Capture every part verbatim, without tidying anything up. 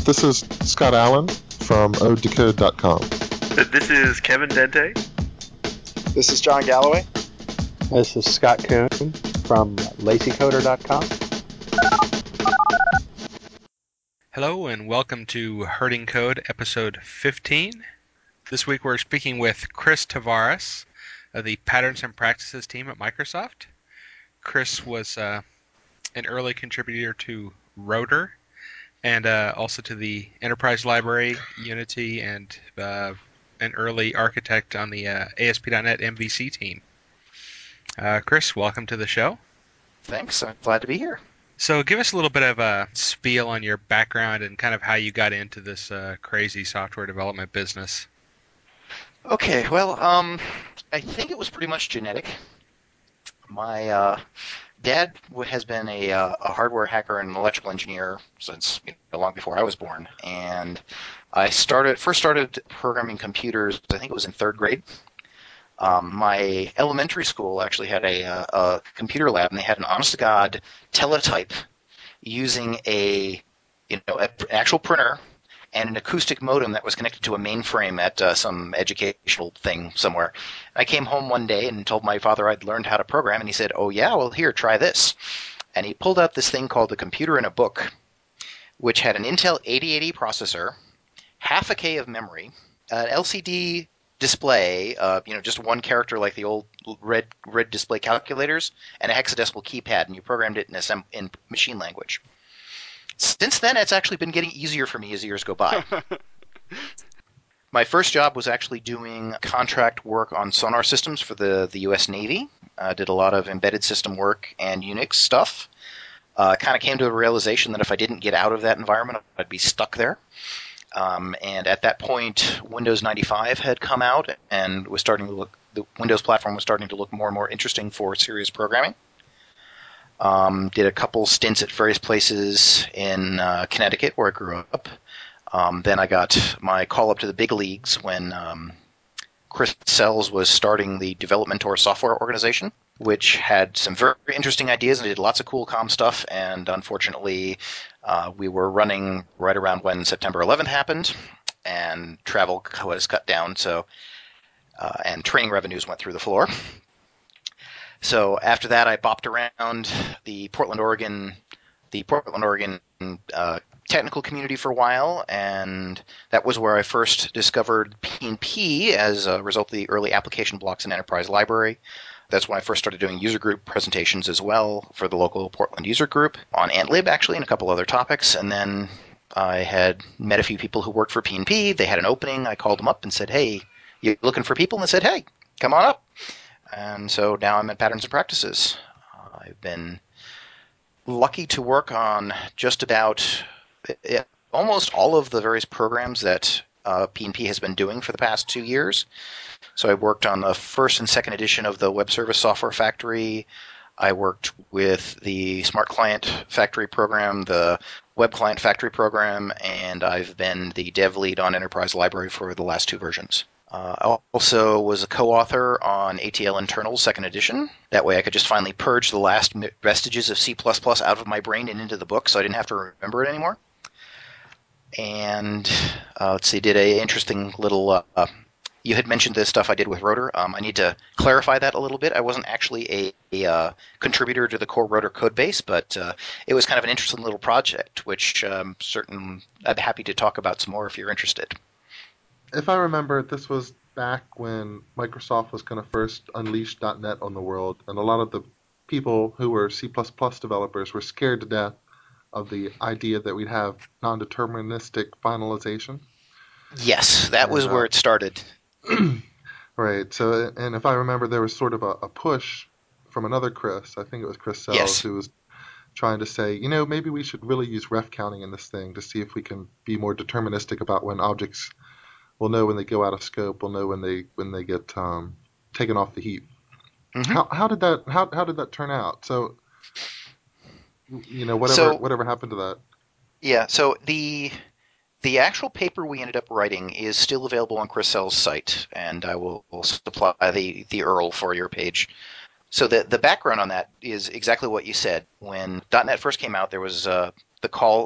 This is Scott Allen from ode to code dot com. This is Kevin Dente. This is John Galloway. This is Scott Kuhn from lazy coder dot com. Hello and welcome to Herding Code episode fifteen. This week we're speaking with Chris Tavares of the Patterns and Practices team at Microsoft. Chris was uh, an early contributor to Rotor and uh, also to the Enterprise Library, Unity, and uh, an early architect on the uh, A S P dot net M V C team. Uh, Chris, welcome to the show. Thanks. I'm glad to be here. So give us a little bit of a spiel on your background and kind of how you got into this uh, crazy software development business. Okay, well, um, I think it was pretty much genetic. My uh, dad has been a, uh, a hardware hacker and an electrical engineer since you know, long before I was born, and I started first started programming computers. I think it was in third grade. Um, my elementary school actually had a, a, a computer lab, and they had an honest-to-God teletype using a you know an actual printer and an acoustic modem that was connected to a mainframe at uh, some educational thing somewhere. I came home one day and told my father I'd learned how to program, and he said, "Oh yeah, well here, try this." And he pulled out this thing called the Computer in a Book, which had an Intel eighty eighty processor, half a K of memory, an L C D display, uh, you know, just one character like the old red red display calculators, and a hexadecimal keypad, and you programmed it in, assemb- in machine language. Since then, it's actually been getting easier for me as years go by. My first job was actually doing contract work on sonar systems for the, the U S Navy. I uh, did a lot of embedded system work and Unix stuff. Uh, kind of came to a realization that if I didn't get out of that environment, I'd be stuck there. Um, and at that point, Windows ninety-five had come out and was starting to look. The Windows platform was starting to look more and more interesting for serious programming. Um, did a couple stints at various places in uh, Connecticut, where I grew up. Um, then I got my call up to the big leagues when um, Chris Sells was starting the Developmentor software organization, which had some very interesting ideas and did lots of cool comm stuff. And unfortunately, uh, we were running right around when September eleventh happened, and travel was cut down. So, uh, and training revenues went through the floor. So after that, I bopped around the Portland, Oregon, the Portland, Oregon uh, technical community for a while, and that was where I first discovered P N P as a result of the early application blocks in Enterprise Library. That's when I first started doing user group presentations as well for the local Portland user group on AntLib, actually, and a couple other topics. And then I had met a few people who worked for P N P. They had an opening. I called them up and said, "Hey, you looking for people?" And they said, "Hey, come on up." And so now I'm at Patterns and Practices. Uh, I've been lucky to work on just about it, almost all of the various programs that uh, P N P has been doing for the past two years. So I worked on the first and second edition of the Web Service Software Factory. I worked with the Smart Client Factory program, the Web Client Factory program, and I've been the dev lead on Enterprise Library for the last two versions. Uh, I also was a co-author on A T L Internals second edition. That way I could just finally purge the last vestiges of C plus plus out of my brain and into the book so I didn't have to remember it anymore. And uh, let's see, did a interesting little... Uh, uh, you had mentioned this stuff I did with Rotor. Um, I need to clarify that a little bit. I wasn't actually a, a uh, contributor to the core Rotor code base, but uh, it was kind of an interesting little project, which um, certain I'd be happy to talk about some more if you're interested. If I remember, this was back when Microsoft was going to first unleash dot net on the world, and a lot of the people who were C plus plus developers were scared to death of the idea that we'd have non-deterministic finalization. Yes, that and, was where uh, it started. Right. So, and if I remember, there was sort of a, a push from another Chris, I think it was Chris Sells, Yes. who was trying to say, you know, maybe we should really use ref counting in this thing to see if we can be more deterministic about when objects will know when they go out of scope, will know when they when they get um, taken off the heap. Mm-hmm. How how did that how how did that turn out? So, you know, whatever So, whatever happened to that? yeah, so the the actual paper we ended up writing is still available on Chris Sell's site, and I will, will supply the, the U R L for your page. So the the background on that is exactly what you said. When dot net first came out, there was uh, the call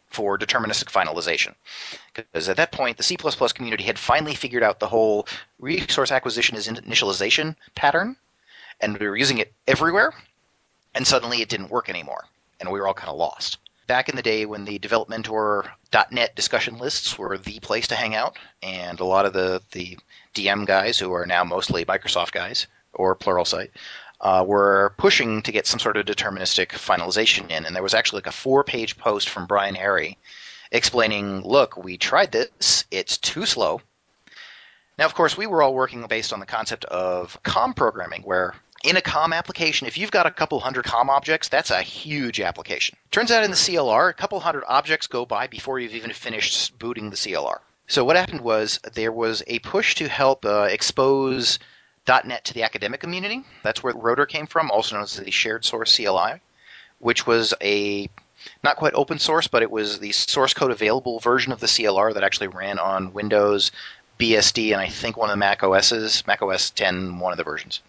for deterministic finalization. Because at that point, the C plus plus community had finally figured out the whole resource acquisition is initialization pattern, and we were using it everywhere, and suddenly it didn't work anymore, and we were all kind of lost. Back in the day when the Developmentor dot net discussion lists were the place to hang out, and a lot of the, the D M guys, who are now mostly Microsoft guys, or Pluralsight, uh, were pushing to get some sort of deterministic finalization in. And there was actually like a four-page post from Brian Harry explaining, look, we tried this, it's too slow. Now, of course, we were all working based on the concept of COM programming, where in a COM application, if you've got a couple hundred COM objects, that's a huge application. Turns out in the C L R, a couple hundred objects go by before you've even finished booting the C L R. So what happened was there was a push to help uh, expose dot net to the academic community. That's where Rotor came from, also known as the Shared Source C L I, which was a not quite open source, but it was the source code available version of the C L R that actually ran on Windows, B S D, and I think one of the Mac O S's, Mac O S ten, one of the versions.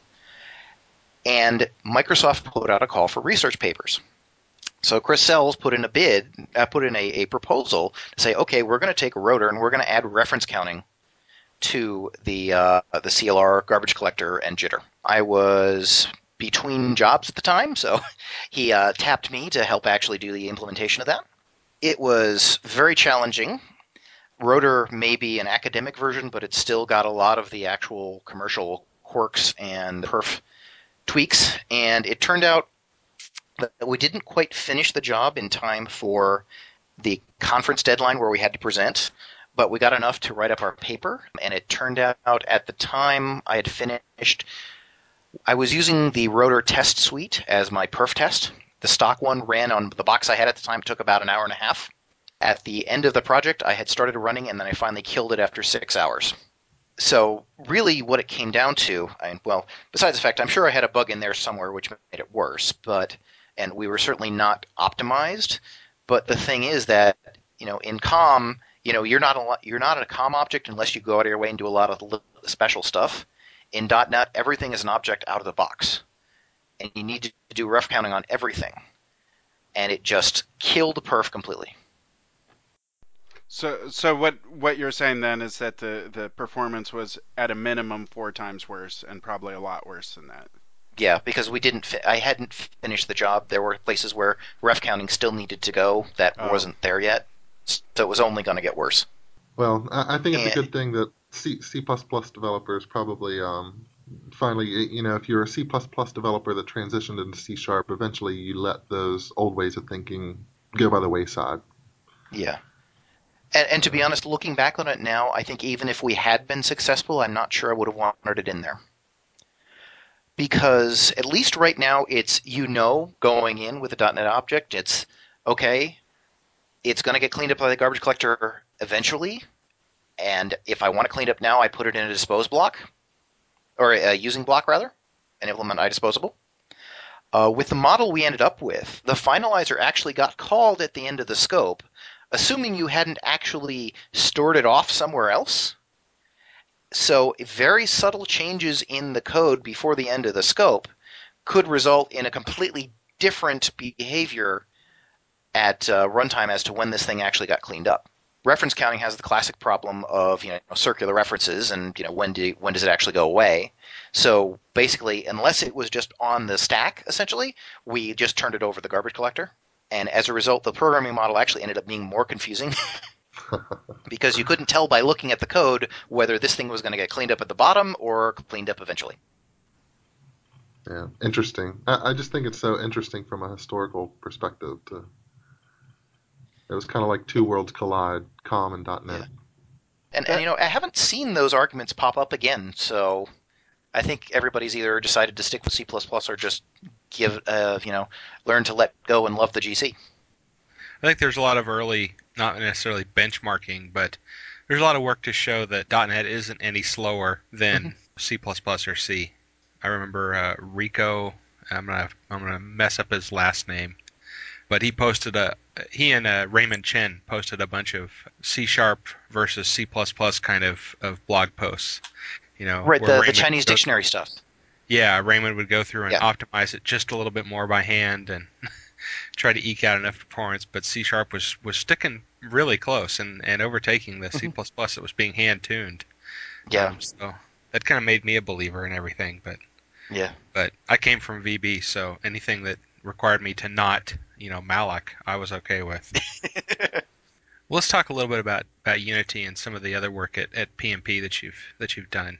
And Microsoft put out a call for research papers. So Chris Sells put in a bid, uh, put in a, a proposal to say, okay, we're going to take Rotor and we're going to add reference counting to the uh, the C L R garbage collector and jitter. I was between jobs at the time, so he uh, tapped me to help actually do the implementation of that. It was very challenging. Rotor may be an academic version, but it's still got a lot of the actual commercial quirks and perf tweaks, and it turned out that we didn't quite finish the job in time for the conference deadline where we had to present, but we got enough to write up our paper, and it turned out at the time I had finished, I was using the Rotor test suite as my perf test. The stock one ran on the box I had at the time, took about an hour and a half. At the end of the project, I had started running, and then I finally killed it after six hours. So really what it came down to, I, well, besides the fact I'm sure I had a bug in there somewhere which made it worse, but and we were certainly not optimized. But the thing is that, you know, in COM, you know, you're not a you're not a COM object unless you go out of your way and do a lot of special stuff. In .NET, everything is an object out of the box, and you need to do ref counting on everything, and it just killed the perf completely. So, so what what you're saying then is that the, the performance was at a minimum four times worse, and probably a lot worse than that. Yeah, because we didn't. Fi- I hadn't finished the job. There were places where ref counting still needed to go that Oh. wasn't there yet, so it was only going to get worse. Well, I, I think it's And- a good thing that C, C++ developers probably um, finally, you know, if you're a C++ developer that transitioned into C Sharp, eventually you let those old ways of thinking go by the wayside. Yeah. And, and to be honest, looking back on it now, I think even if we had been successful, I'm not sure I would have wanted it in there. Because at least right now, it's, you know, going in with a .NET object, it's, okay, it's going to get cleaned up by the garbage collector eventually, and if I want to clean it up now, I put it in a dispose block, or a using block, rather, and implement iDisposable. Uh, with the model we ended up with, the finalizer actually got called at the end of the scope, assuming you hadn't actually stored it off somewhere else. So very subtle changes in the code before the end of the scope could result in a completely different behavior at uh, runtime as to when this thing actually got cleaned up. Reference counting has the classic problem of, you know, circular references and, you know, when do when does it actually go away? So basically, unless it was just on the stack, essentially, we just turned it over the garbage collector. And as a result, the programming model actually ended up being more confusing because you couldn't tell by looking at the code whether this thing was going to get cleaned up at the bottom or cleaned up eventually. Yeah, interesting. I, I just think it's so interesting from a historical perspective. To it was kind of like two worlds collide, COM and .NET. Yeah. And, and, you know, I haven't seen those arguments pop up again, so I think everybody's either decided to stick with C plus plus or just give, uh, you know, learn to let go and love the G C. I think there's a lot of early, not necessarily benchmarking, but there's a lot of work to show that .NET isn't any slower than Mhm. C plus plus or C. I remember uh, Rico, I'm gonna I'm gonna mess up his last name, but he posted a he and uh, Raymond Chen posted a bunch of C Sharp versus C plus plus kind of, of blog posts. You know, Right, where the, the Raymond Chinese goes- dictionary stuff. Yeah, Raymond would go through and Yeah. optimize it just a little bit more by hand and try to eke out enough performance, but C Sharp was, was sticking really close and, and overtaking the C++ that was being hand-tuned. Yeah. Um, so that kind of made me a believer in everything. But Yeah. but I came from V B, so anything that required me to not, you know, malloc, I was okay with. Well, let's talk a little bit about, about Unity and some of the other work at, at P M P that you've that you've done.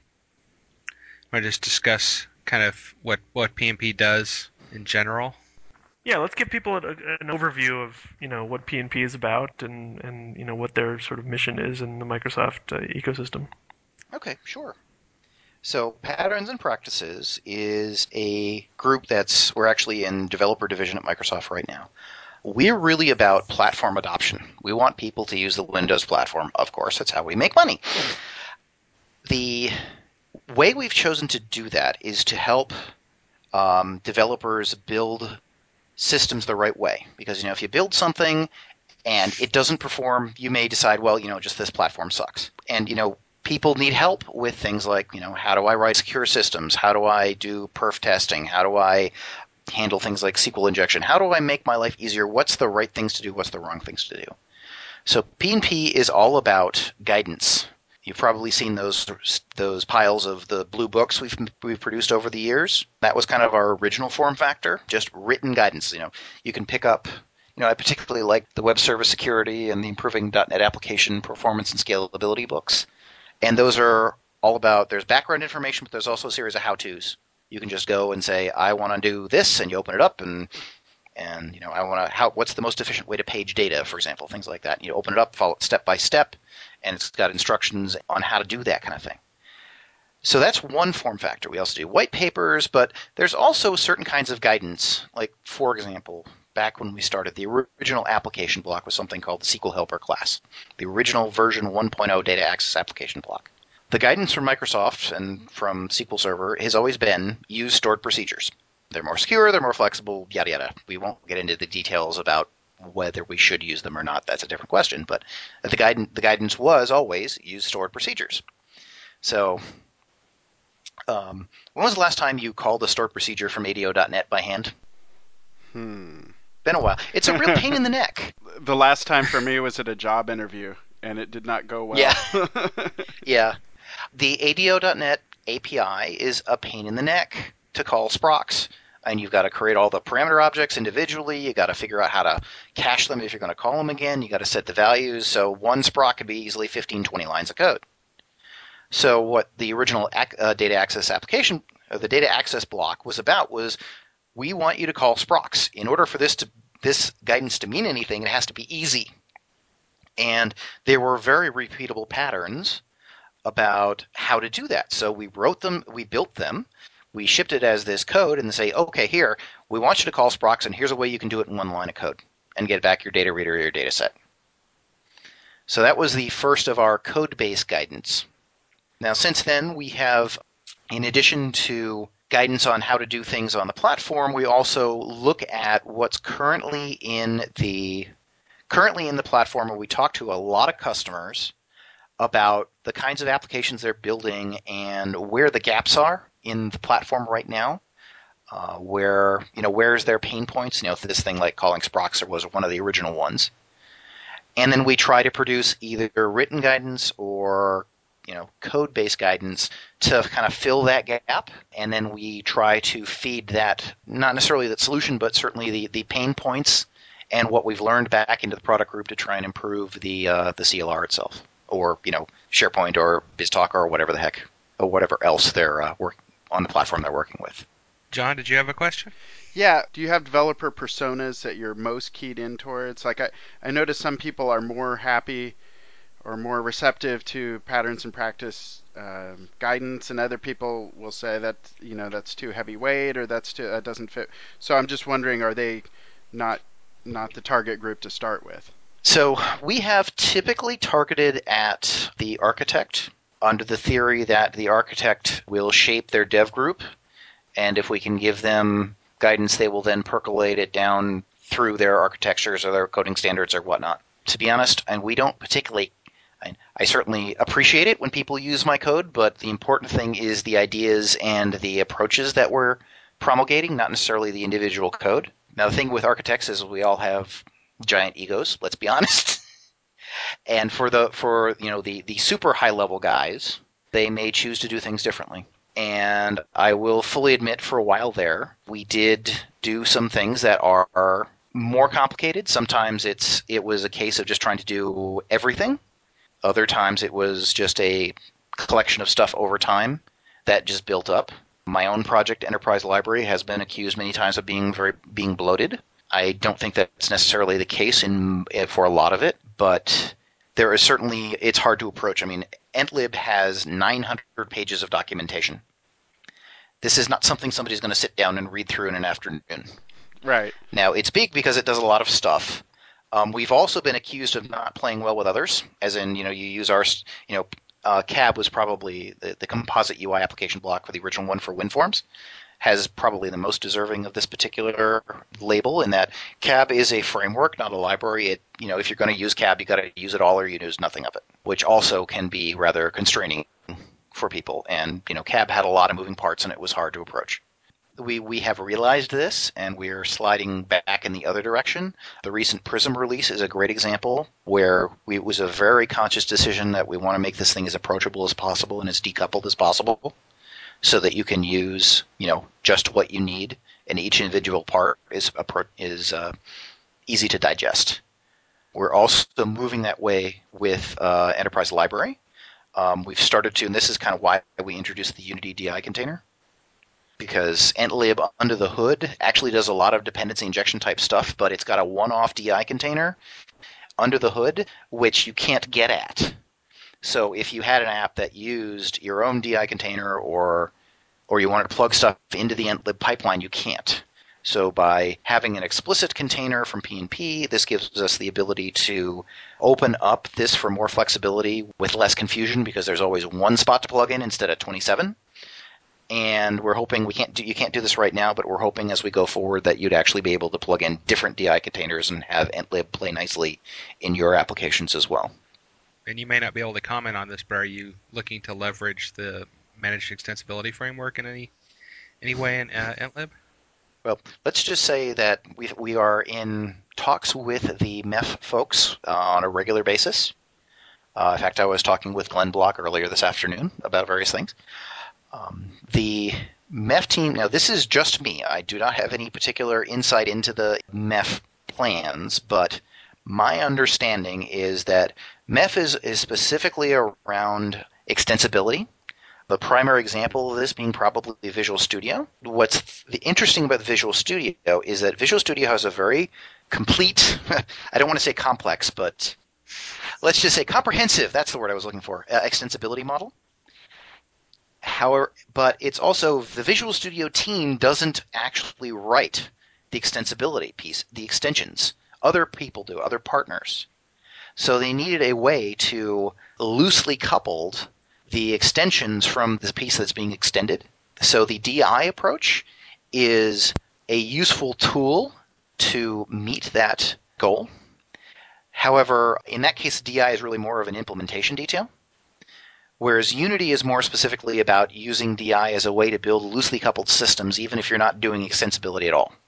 I want to just discuss kind of what, what P M P does in general. Yeah, let's give people a, an overview of you know what P N P is about and and you know what their sort of mission is in the Microsoft uh, ecosystem. Okay, sure. So Patterns and Practices is a group that's, we're actually in developer division at Microsoft right now. We're really about platform adoption. We want people to use the Windows platform, of course. That's how we make money. The way we've chosen to do that is to help um, developers build systems the right way. Because, you know, if you build something and it doesn't perform, you may decide, well, you know, just this platform sucks. And, you know, people need help with things like, you know, how do I write secure systems? How do I do perf testing? How do I handle things like S Q L injection? How do I make my life easier? What's the right things to do? What's the wrong things to do? So P N P is all about guidance. You've probably seen those those piles of the blue books we've we've produced over the years. That was kind of our original form factor, just written guidance. You know, you can pick up. You know, I particularly like the web service security and the improving dot net application performance and scalability books. And those are all about, there's background information, but there's also a series of how-tos. You can just go and say, I want to do this, and you open it up, and and you know, I want to, how, what's the most efficient way to page data, for example, things like that. You open it up, follow it step by step, and it's got instructions on how to do that kind of thing. So that's one form factor. We also do white papers, but there's also certain kinds of guidance. Like, for example, back when we started, the original application block was something called the S Q L Helper class, the original version one point oh data access application block. The guidance from Microsoft and from S Q L Server has always been use stored procedures. They're more secure, they're more flexible, yada, yada. We won't get into the details about whether we should use them or not. That's a different question. But the guidance, the guidance was always use stored procedures. So um, when was the last time you called a stored procedure from A D O dot net by hand? Hmm. Been a while. It's a real pain in the neck. The last time for me was at a job interview, and it did not go well. Yeah. Yeah. The A D O dot net A P I is a pain in the neck to call sprocs. And you've got to create all the parameter objects individually. You've got to figure out how to cache them if you're going to call them again. You've got to set the values. So one sproc could be easily fifteen, twenty lines of code. So what the original ac- uh, data access application, uh, the data access block was about was, we want you to call sprocs. In order for this to this guidance to mean anything, it has to be easy. And there were very repeatable patterns about how to do that. So we wrote them, we built them, we shipped it as this code and say, okay, here, we want you to call sprocs, and here's a way you can do it in one line of code and get back your data reader or your data set. So that was the first of our code base guidance. Now, since then, we have, in addition to guidance on how to do things on the platform, we also look at what's currently in the currently in the platform, where we talk to a lot of customers about the kinds of applications they're building and where the gaps are in the platform right now. Uh, where you know where's their pain points? You know, this thing like calling sprocs was one of the original ones. And then we try to produce either written guidance or you know code-based guidance to kind of fill that gap. And then we try to feed that, not necessarily that solution, but certainly the, the pain points and what we've learned back into the product group to try and improve the uh, the C L R itself, or you know SharePoint or BizTalk or whatever the heck, or whatever else they're uh, working on the platform they're working with. John, did you have a question? Yeah. Do you have developer personas that you're most keyed in towards? Like I, I notice some people are more happy or more receptive to patterns and practice um, guidance, and other people will say that you know that's too heavyweight or that's too that doesn't fit. So I'm just wondering, are they not not the target group to start with? So we have typically targeted at the architect under the theory that the architect will shape their dev group, and if we can give them guidance, they will then percolate it down through their architectures or their coding standards or whatnot. To be honest, and we don't particularly, I, I certainly appreciate it when people use my code, but the important thing is the ideas and the approaches that we're promulgating, not necessarily the individual code. Now, the thing with architects is we all have giant egos. Let's be honest. And for the for you know the the super high level guys, they may choose to do things differently. And I will fully admit, for a while there, we did do some things that are, are more complicated. Sometimes it's it was a case of just trying to do everything. Other times it was just a collection of stuff over time that just built up. My own project, Enterprise Library, has been accused many times of being very being bloated. I don't think that's necessarily the case in for a lot of it, but there is certainly, it's hard to approach. I mean, Entlib has nine hundred pages of documentation. This is not something somebody's going to sit down and read through in an afternoon. Right. Now, it's big because it does a lot of stuff. Um, we've also been accused of not playing well with others, as in, you know, you use our, you know, uh, C A B was probably the, the composite U I application block for the original one for WinForms, has probably the most deserving of this particular label in that C A B is a framework, not a library. It, you know, if you're going to use C A B, you got to use it all or you use nothing of it, which also can be rather constraining for people. And, you know, C A B had a lot of moving parts and it was hard to approach. We we have realized this, and we're sliding back in the other direction. The recent Prism release is a great example where we, it was a very conscious decision that we want to make this thing as approachable as possible and as decoupled as possible, so that you can use, you know, just what you need, and each individual part is is uh, easy to digest. We're also moving that way with uh, Enterprise Library. Um, we've started to, and this is kind of why we introduced the Unity D I container, because Entlib under the hood actually does a lot of dependency injection type stuff, but it's got a one-off D I container under the hood which you can't get at. So if you had an app that used your own D I container, or or you wanted to plug stuff into the Entlib pipeline, you can't. So by having an explicit container from P N P, this gives us the ability to open up this for more flexibility with less confusion, because there's always one spot to plug in instead of twenty-seven. And we're hoping we can't do, you can't do this right now, but we're hoping as we go forward that you'd actually be able to plug in different D I containers and have Entlib play nicely in your applications as well. And you may not be able to comment on this, but are you looking to leverage the managed extensibility framework in any any way in uh, Entlib? Well, let's just say that we we are in talks with the M E F folks uh, on a regular basis. Uh, in fact, I was talking with Glenn Block earlier this afternoon about various things. Um, the M E F team, now this is just me. I do not have any particular insight into the M E F plans, but my understanding is that M E F is, is specifically around extensibility. The primary example of this being probably Visual Studio. What's the interesting about Visual Studio is that Visual Studio has a very complete, I don't want to say complex, but let's just say comprehensive, that's the word I was looking for, uh, extensibility model. However, but it's also, the Visual Studio team doesn't actually write the extensibility piece, the extensions. Other people do, other partners. So they needed a way to loosely coupled the extensions from the piece that's being extended. So the D I approach is a useful tool to meet that goal. However, in that case, D I is really more of an implementation detail, whereas Unity is more specifically about using D I as a way to build loosely coupled systems, even if you're not doing extensibility at all.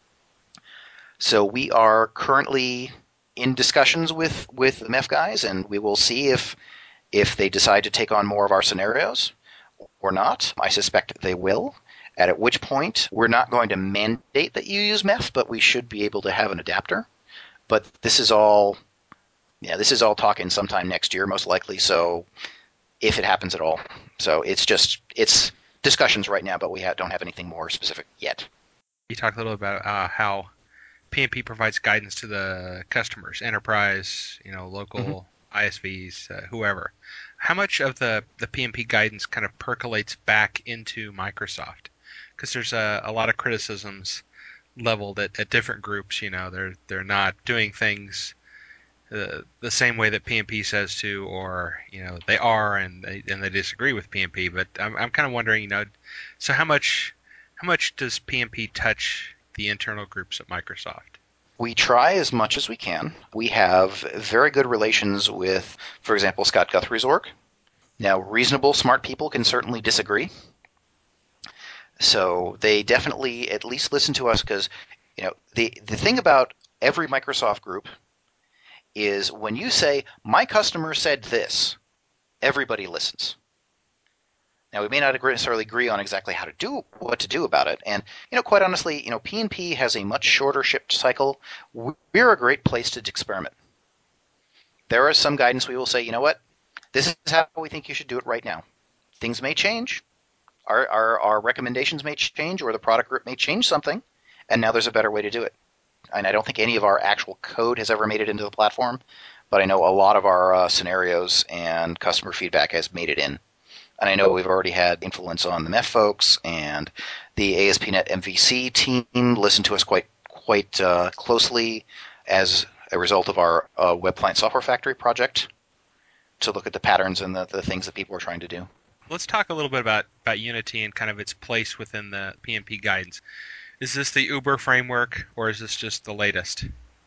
So we are currently in discussions with, with the M E F guys, and we will see if if they decide to take on more of our scenarios or not. I suspect they will, at which point we're not going to mandate that you use M E F, but we should be able to have an adapter. But this is all, yeah, this is all talking sometime next year, most likely, so if it happens at all. So it's just, it's discussions right now, but we ha- don't have anything more specific yet. You talked a little about uh, how P N P provides guidance to the customers, enterprise, you know, local mm-hmm. I S Vs, uh, whoever. How much of the, the P N P guidance kind of percolates back into Microsoft? Because there's a, a lot of criticisms leveled at, at different groups. You know, they're they're not doing things uh, the same way that P N P says to, or you know, they are and they and they disagree with P N P. But I'm I'm kind of wondering, you know, so how much how much does P N P touch the internal groups at Microsoft? We try as much as we can. We have very good relations with, for example, Scott Guthrie's org. Now, reasonable, smart people can certainly disagree. So they definitely at least listen to us, because You know, the the thing about every Microsoft group is when you say, my customer said this, everybody listens. Now, we may not necessarily agree on exactly how to do what to do about it. And, you know, quite honestly, you know, P and P has a much shorter ship cycle. We're a great place to experiment. There is some guidance we will say, you know what, this is how we think you should do it right now. Things may change. Our, our, our recommendations may change, or the product group may change something, and now there's a better way to do it. And I don't think any of our actual code has ever made it into the platform, but I know a lot of our uh, scenarios and customer feedback has made it in. And I know we've already had influence on the M E F folks, and the A S P dot net M V C team listened to us quite quite uh, closely as a result of our uh, Web Client Software Factory project to look at the patterns and the, the things that people are trying to do. Let's talk a little bit about, about Unity and kind of its place within the P and P guidance. Is this the Uber framework, or is this just the latest?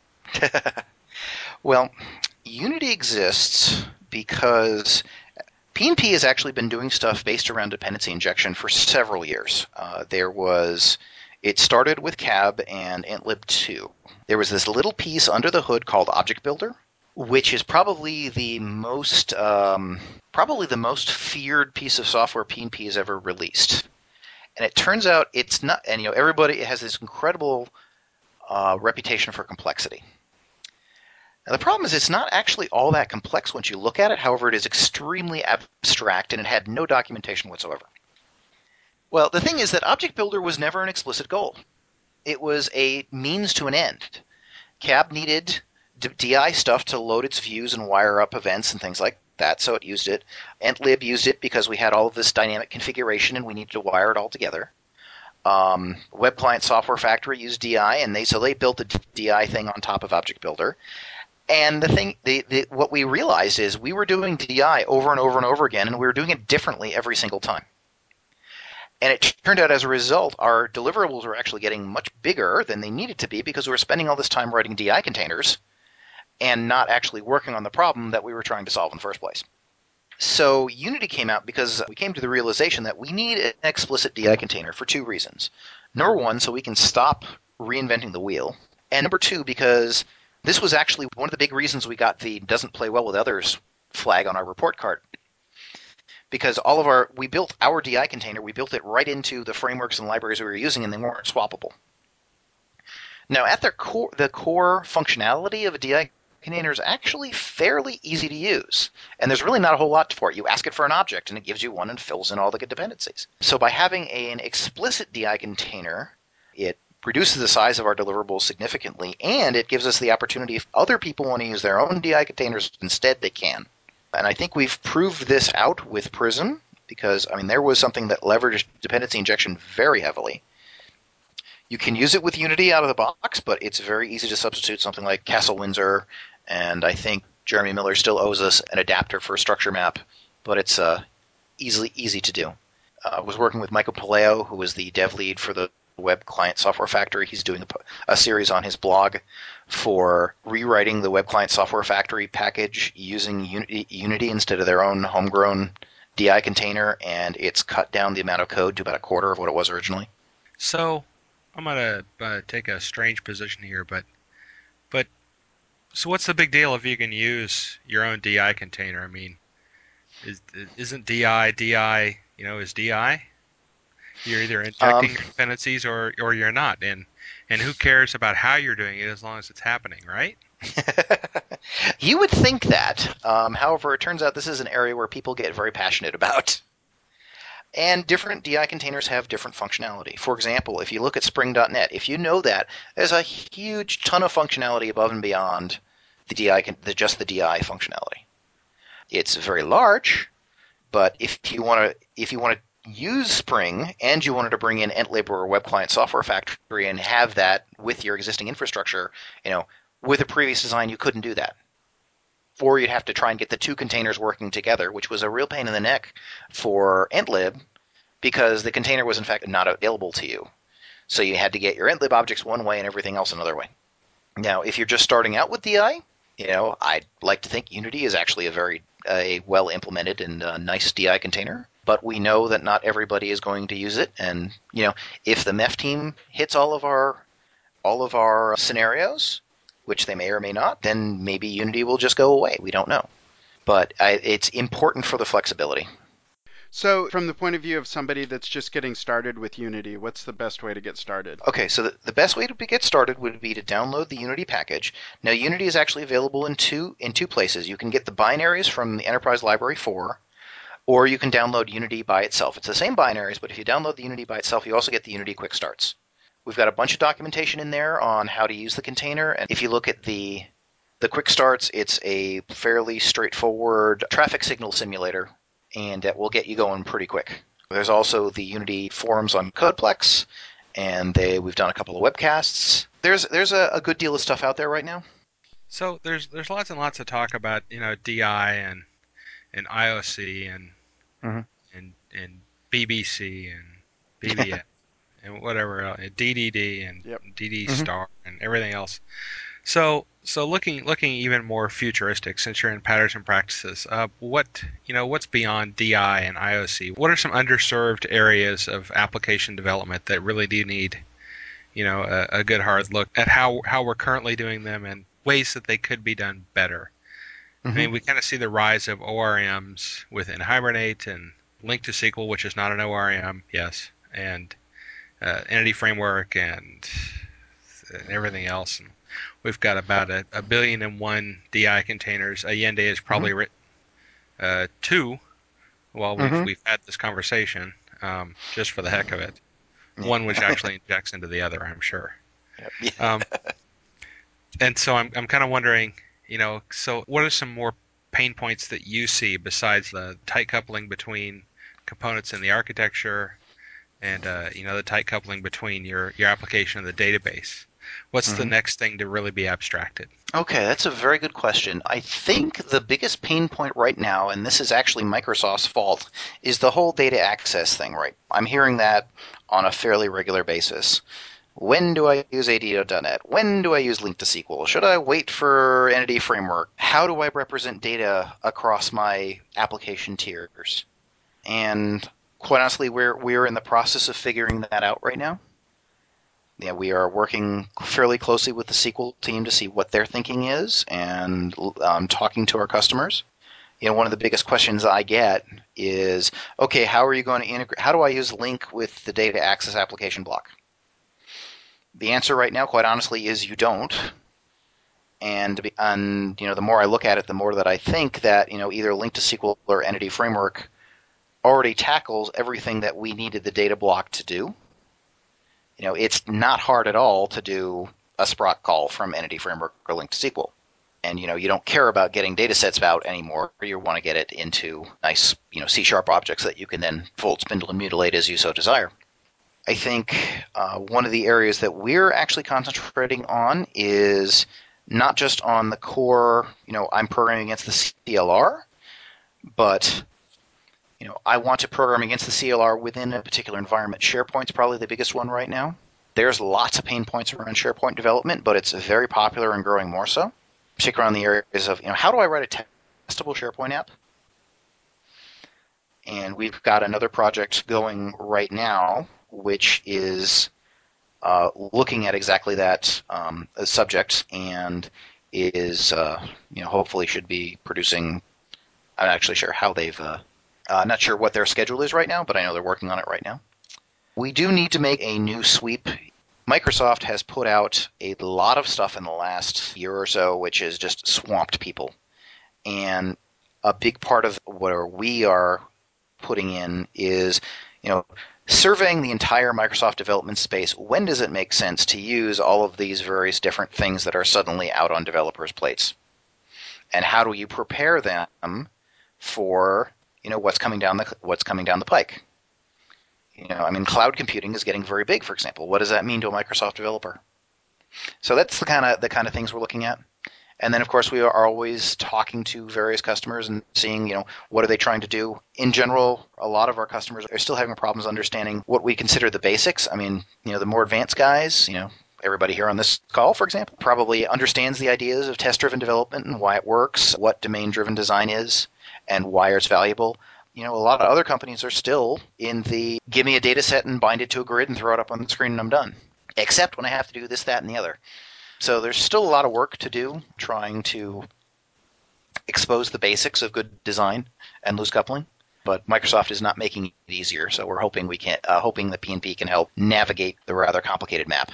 Well, Unity exists because P and P has actually been doing stuff based around dependency injection for several years. Uh, there was, it started with C A B and Intlib two. There was this little piece under the hood called Object Builder, which is probably the most um, probably the most feared piece of software P and P has ever released. And it turns out it's not. And you know, everybody has this incredible uh, reputation for complexity. Now, the problem is it's not actually all that complex once you look at it. However, it is extremely abstract, and it had no documentation whatsoever. Well, the thing is that Object Builder was never an explicit goal. It was a means to an end. C A B needed D I stuff to load its views and wire up events and things like that, so it used it. Intlib used it because we had all of this dynamic configuration, and we needed to wire it all together. Um, Web Client Software Factory used D I, and they so they built the D I thing on top of Object Builder. And the thing, the, the, what we realized is we were doing D I over and over and over again, and we were doing it differently every single time. And it turned out as a result, our deliverables were actually getting much bigger than they needed to be because we were spending all this time writing D I containers and not actually working on the problem that we were trying to solve in the first place. So Unity came out because we came to the realization that we need an explicit D I container for two reasons. Number one, so we can stop reinventing the wheel. And number two, because this was actually one of the big reasons we got the doesn't play well with others flag on our report card. Because all of our, we built our D I container, we built it right into the frameworks and libraries we were using, and they weren't swappable. Now, at their core, the core functionality of a D I container is actually fairly easy to use. And there's really not a whole lot for it. You ask it for an object, and it gives you one and fills in all the dependencies. So by having a, an explicit D I container, it reduces the size of our deliverables significantly, and it gives us the opportunity, if other people want to use their own D I containers instead, they can. And I think we've proved this out with Prism, because, I mean, there was something that leveraged dependency injection very heavily. You can use it with Unity out of the box, but it's very easy to substitute something like Castle Windsor, and I think Jeremy Miller still owes us an adapter for a structure map, but it's uh, easily easy to do. Uh, I was working with Michael Paleo, who was the dev lead for the Web Client Software Factory. He's doing a, a series on his blog for rewriting the Web Client Software Factory package using Unity, Unity instead of their own homegrown D I container, and it's cut down the amount of code to about a quarter of what it was originally. So, I'm going to uh, take a strange position here, but but so what's the big deal if you can use your own D I container? I mean, is, isn't D I D I, you know, is D I? You're either injecting Um, dependencies or, or you're not, and and who cares about how you're doing it as long as it's happening, right? You would think that. Um, however, it turns out this is an area where people get very passionate about. And different D I containers have different functionality. For example, if you look at Spring dot net, if you know that, there's a huge ton of functionality above and beyond the D I, the, just the D I functionality. It's very large, but if you want to, if you want to use Spring and you wanted to bring in Intlib or Web Client Software Factory and have that with your existing infrastructure, you know, with a previous design, you couldn't do that. Or you'd have to try and get the two containers working together, which was a real pain in the neck for Intlib because the container was in fact not available to you. So you had to get your Intlib objects one way and everything else another way. Now, if you're just starting out with D I, you know, I'd like to think Unity is actually a very a well implemented and uh, nice D I container. But we know that not everybody is going to use it. And, you know, if the M E F team hits all of our all of our scenarios, which they may or may not, then maybe Unity will just go away. We don't know. But I, it's important for the flexibility. So, from the point of view of somebody that's just getting started with Unity, what's the best way to get started? Okay, so the, the best way to be, get started would be to download the Unity package. Now, Unity is actually available in two in two places. You can get the binaries from the Enterprise Library four, or you can download Unity by itself. It's the same binaries, but if you download the Unity by itself, you also get the Unity Quick Starts. We've got a bunch of documentation in there on how to use the container, and if you look at the the Quick Starts, it's a fairly straightforward traffic signal simulator, and that will get you going pretty quick. There's also the Unity forums on Codeplex, and they we've done a couple of webcasts. There's there's a, a good deal of stuff out there right now. So there's there's lots and lots of talk about you know D I and and I O C and Mhm. and and B B C and B B S and whatever else, D D D and Yep. D D Mhm. Star and everything else. So so looking looking even more futuristic, since you're in patterns and practices, uh, what you know what's beyond D I and I O C? What are some underserved areas of application development that really do need you know a, a good hard look at how how we're currently doing them and ways that they could be done better? I mean, we kind of see the rise of O R Ms within Hibernate and Link to S Q L, which is not an O R M, yes, and uh, Entity Framework and, and everything else. And we've got about a, a billion and one D I containers. Allende has probably Mhm. written uh, two while we've Mhm. we've had this conversation, um, just for the heck of it. Yeah. One which actually injects into the other, I'm sure. Yeah. Um, and so I'm I'm kind of wondering, you know, so what are some more pain points that you see besides the tight coupling between components in the architecture and uh, you know the tight coupling between your your application and the database? What's the Mhm. next thing to really be abstracted? Okay, that's a very good question. I think the biggest pain point right now, and this is actually Microsoft's fault, is the whole data access thing, right? I'm hearing that on a fairly regular basis. When do I use A D O dot net? When do I use Link to S Q L? Should I wait for Entity Framework? How do I represent data across my application tiers? And quite honestly, we're we're in the process of figuring that out right now. Yeah, we are working fairly closely with the S Q L team to see what their thinking is, and um, talking to our customers. You know, one of the biggest questions I get is, okay, how are you going to integrate? How do I use Link with the data access application block? The answer right now, quite honestly, is you don't. And, and you know, the more I look at it, the more that I think that you know either Link to S Q L or Entity Framework already tackles everything that we needed the data block to do. You know, it's not hard at all to do a Sprock call from Entity Framework or Link to S Q L. And, you know, you don't care about getting data sets out anymore. You want to get it into nice, you know, C-sharp objects that you can then fold, spindle, and mutilate as you so desire. I think uh, one of the areas that we're actually concentrating on is not just on the core, you know, I'm programming against the C L R, but you know, I want to program against the C L R within a particular environment. SharePoint's probably the biggest one right now. There's lots of pain points around SharePoint development, but it's very popular and growing more so, particularly on the areas of, you know, how do I write a testable SharePoint app? And we've got another project going right now, which is uh, looking at exactly that um, subject, and is, uh, you know, hopefully should be producing. I'm not actually sure how they've. Uh, uh, not sure what their schedule is right now, but I know they're working on it right now. We do need to make a new sweep. Microsoft has put out a lot of stuff in the last year or so, which has just swamped people. And a big part of what we are putting in is, you know, surveying the entire Microsoft development space. When does it make sense to use all of these various different things that are suddenly out on developers' plates? And how do you prepare them for, you know, what's coming down the what's coming down the pike? You know, I mean, cloud computing is getting very big, for example. What does that mean to a Microsoft developer? So that's the kind of the kind of things we're looking at. And then, of course, we are always talking to various customers and seeing, you know, what are they trying to do. In general, a lot of our customers are still having problems understanding what we consider the basics. I mean, you know, the more advanced guys, you know, everybody here on this call, for example, probably understands the ideas of test-driven development and why it works, what domain-driven design is, and why it's valuable. You know, a lot of other companies are still in the give me a data set and bind it to a grid and throw it up on the screen and I'm done. except when I have to do this, that, and the other. So there's still a lot of work to do trying to expose the basics of good design and loose coupling. But Microsoft is not making it easier, so we're hoping we can, uh, hoping that P N P can help navigate the rather complicated map.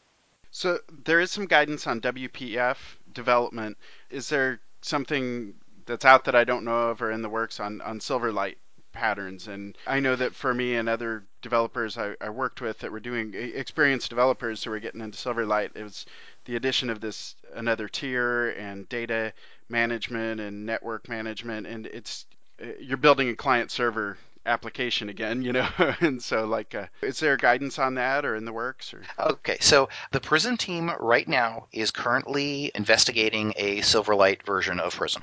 So there is some guidance on W P F development. Is there something that's out that I don't know of or in the works on, on Silverlight patterns? And I know that for me and other developers I, I worked with that were doing experienced developers who were getting into Silverlight, it was the addition of this another tier and data management and network management, and it's you're building a client server application again, you know, and so like, uh, is there guidance on that or in the works? Or Okay, so the Prism team right now is currently investigating a Silverlight version of Prism.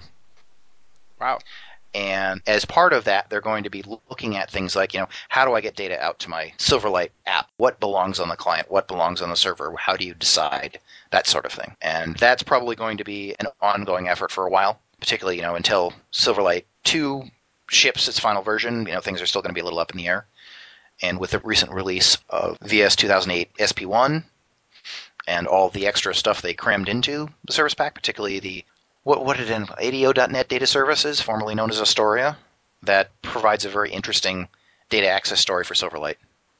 wow, And as part of that, they're going to be looking at things like, you know, how do I get data out to my Silverlight app? What belongs on the client? What belongs on the server? How do you decide? That sort of thing. And that's probably going to be an ongoing effort for a while, particularly, you know, until Silverlight two ships its final version. You know, things are still going to be a little up in the air. And with the recent release of V S two thousand eight S P one and all the extra stuff they crammed into the service pack, particularly the What, what did it A D O dot net Data Services, formerly known as Astoria, that provides a very interesting data access story for Silverlight.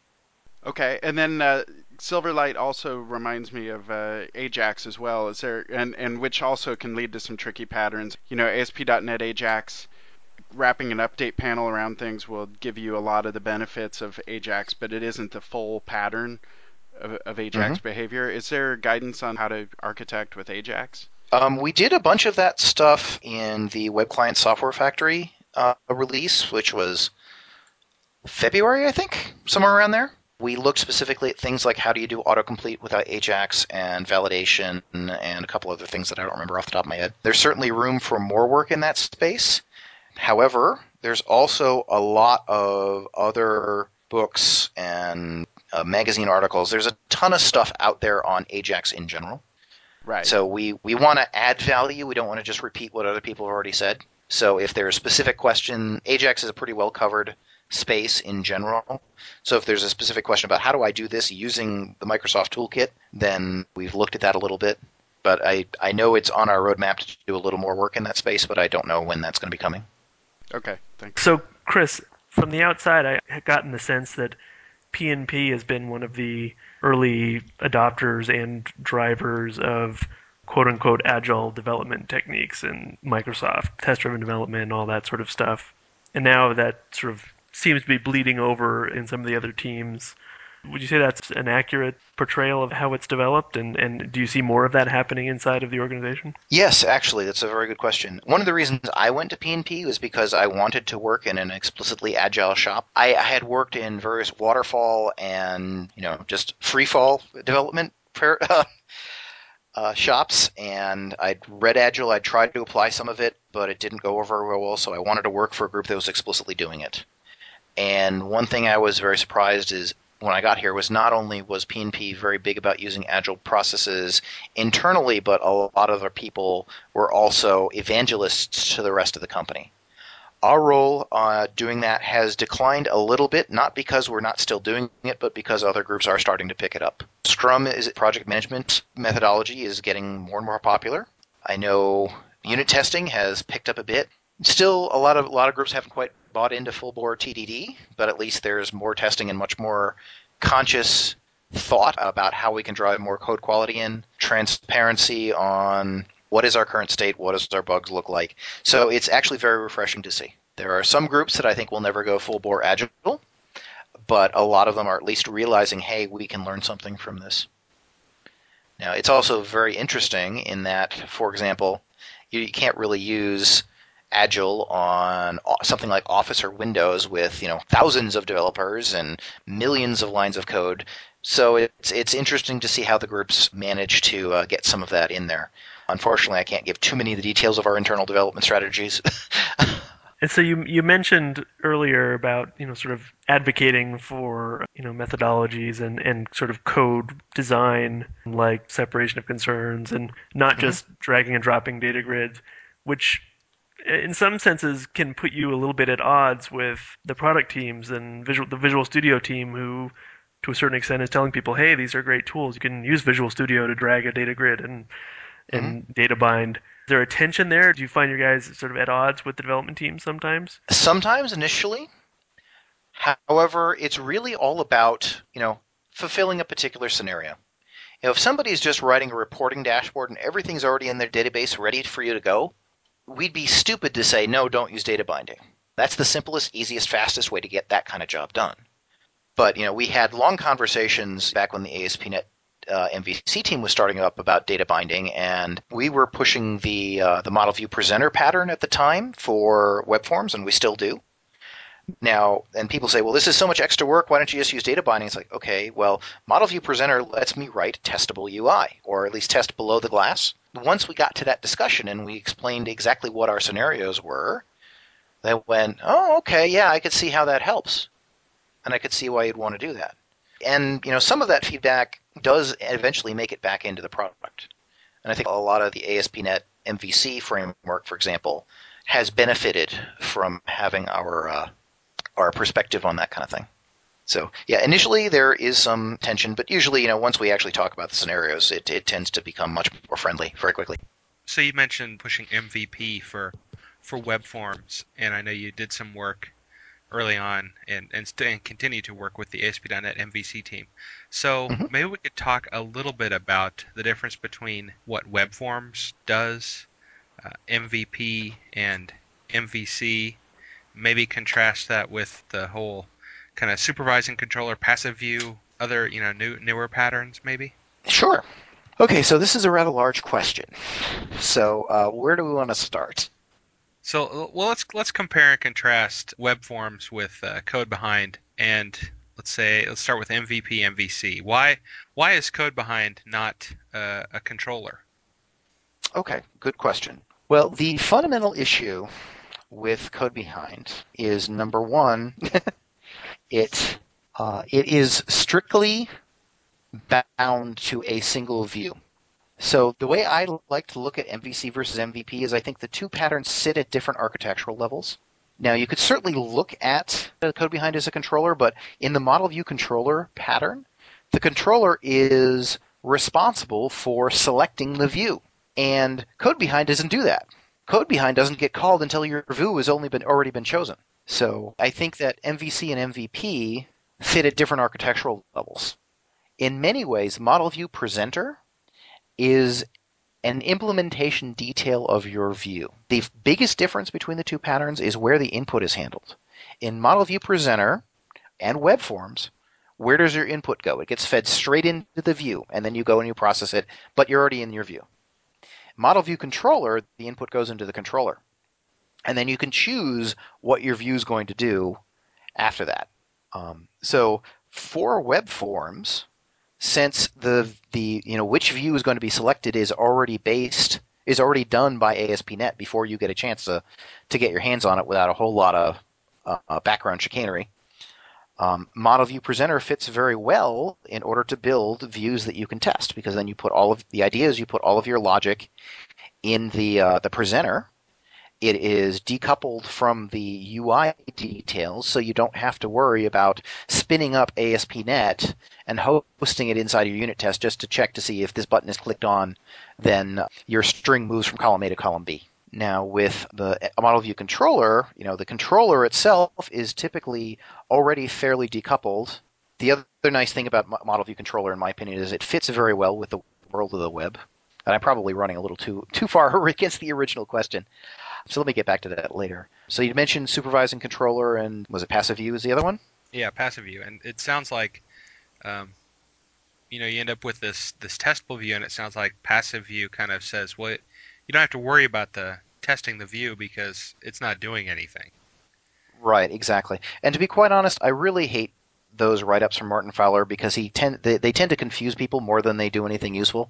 okay. And then uh, Silverlight also reminds me of uh, Ajax as well. Is there and and which also can lead to some tricky patterns. You know, A S P dot net Ajax wrapping an update panel around things will give you a lot of the benefits of Ajax, but it isn't the full pattern of, of Ajax Mm-hmm. behavior. Is there guidance on how to architect with Ajax? Um, we did a bunch of that stuff in the Web Client Software Factory uh, release, which was February, I think, somewhere around there. We looked specifically at things like how do you do autocomplete without Ajax and validation and a couple other things that I don't remember off the top of my head. There's certainly room for more work in that space. However, there's also a lot of other books and uh, magazine articles. There's a ton of stuff out there on Ajax in general. Right. So we, we want to add value. We don't want to just repeat what other people have already said. So if there's a specific question, Ajax is a pretty well covered space in general. So if there's a specific question about how do I do this using the Microsoft Toolkit, then we've looked at that a little bit. But I, I know it's on our roadmap to do a little more work in that space, but I don't know when that's going to be coming. Okay, thanks. So, Chris, from the outside, I had gotten the sense that P N P has been one of the early adopters and drivers of quote-unquote agile development techniques in Microsoft, test-driven development, all that sort of stuff. And now that sort of seems to be bleeding over in some of the other teams. Would you say that's an accurate portrayal of how it's developed? And, and do you see more of that happening inside of the organization? Yes, actually, that's a very good question. One of the reasons I went to P N P was because I wanted to work in an explicitly agile shop. I, I had worked in various waterfall and, you know, just free fall development for, uh, uh, shops, and I'd read Agile. I'd tried to apply some of it, but it didn't go over very well, so I wanted to work for a group that was explicitly doing it. And one thing I was very surprised is when I got here was not only was P N P very big about using agile processes internally, but a lot of other people were also evangelists to the rest of the company. Our role uh, doing that has declined a little bit, not because we're not still doing it, but because other groups are starting to pick it up. Scrum is project management methodology is getting more and more popular. I know unit testing has picked up a bit. Still, a lot of a lot of groups haven't quite bought into full bore T D D, but at least there's more testing and much more conscious thought about how we can drive more code quality in, transparency on what is our current state, what does our bugs look like. So it's actually very refreshing to see. There are some groups that I think will never go full bore agile, but a lot of them are at least realizing, hey, we can learn something from this. Now, it's also very interesting in that, for example, you can't really use Agile on something like Office or Windows with, you know, thousands of developers and millions of lines of code. So it's it's interesting to see how the groups manage to uh, get some of that in there. Unfortunately, I can't give too many of the details of our internal development strategies. And so you you mentioned earlier about, you know, sort of advocating for, you know, methodologies and, and sort of code design like separation of concerns and not Mhm. just dragging and dropping data grids, which in some senses can put you a little bit at odds with the product teams and visual the Visual Studio team who to a certain extent, is telling people, hey, these are great tools. You can use Visual Studio to drag a data grid and and Mhm. data bind. Is there a tension there? Do you find your guys sort of at odds with the development team sometimes? Sometimes initially, however, it's really all about, you know, fulfilling a particular scenario. You know, if somebody's just writing a reporting dashboard and everything's already in their database ready for you to go, we'd be stupid to say, no, don't use data binding. That's the simplest, easiest, fastest way to get that kind of job done. But, you know, we had long conversations back when the A S P dot net uh, M V C team was starting up about data binding, and we were pushing the uh, the model view presenter pattern at the time for web forms, and we still do. Now, and people say, well, this is so much extra work. Why don't you just use data binding? It's like, okay, well, model view presenter lets me write testable U I, or at least test below the glass. Once we got to that discussion and we explained exactly what our scenarios were, they went, oh, okay, yeah, I could see how that helps. And I could see why you'd want to do that. And, you know, some of that feedback does eventually make it back into the product. And I think a lot of the A S P dot net M V C framework, for example, has benefited from having our uh, our perspective on that kind of thing. So, yeah, initially there is some tension, but usually, you know, once we actually talk about the scenarios, it, it tends to become much more friendly very quickly. So you mentioned pushing M V P for for web forms, and I know you did some work early on and and, st- and continue to work with the A S P dot net M V C team. So Mhm. maybe we could talk a little bit about the difference between what web forms does, uh, M V P, and M V C. Maybe contrast that with the whole kind of supervising controller, passive view, other you know new newer patterns, maybe. Sure. Okay, so this is a rather large question. So, uh, where do we want to start? So, uh, well, let's let's compare and contrast web forms with uh, code behind, and let's say let's start with M V P, M V C. Why why is code behind not uh, a controller? Okay, good question. Well, the fundamental issue with Code Behind is number one, it uh, it is strictly bound to a single view. So the way I like to look at M V C versus M V P is I think the two patterns sit at different architectural levels. Now you could certainly look at the Code Behind as a controller, but in the model view controller pattern, the controller is responsible for selecting the view. And Code Behind doesn't do that. Code Behind doesn't get called until your view has only been already been chosen. So I think that M V C and M V P fit at different architectural levels. In many ways, Model View Presenter is an implementation detail of your view. The biggest difference between the two patterns is where the input is handled. In Model View Presenter and Web Forms, where does your input go? It gets fed straight into the view, and then you go and you process it, but you're already in your view. Model View Controller, the input goes into the controller. And then you can choose what your view is going to do after that. Um, so for web forms, since the the you know which view is going to be selected is already based is already done by A S P dot net before you get a chance to to get your hands on it without a whole lot of uh, background chicanery. Um, Model View Presenter fits very well in order to build views that you can test, because then you put all of the ideas, you put all of your logic in the uh, the presenter. It is decoupled from the U I details, so you don't have to worry about spinning up A S P dot net and hosting it inside your unit test just to check to see if this button is clicked on, then your string moves from column A to column B. Now, with the model view controller, you know, the controller itself is typically already fairly decoupled. The other nice thing about model view controller, in my opinion, is it fits very well with the world of the web. And I'm probably running a little too too far against the original question. So let me get back to that later. So you mentioned supervising controller, and was it passive view is the other one? Yeah, passive view, and it sounds like um, you know you end up with this this testable view, and it sounds like passive view kind of says, well, you don't have to worry about the testing the view because it's not doing anything. Right, exactly. And to be quite honest, I really hate those write-ups from Martin Fowler because he tend they, they tend to confuse people more than they do anything useful.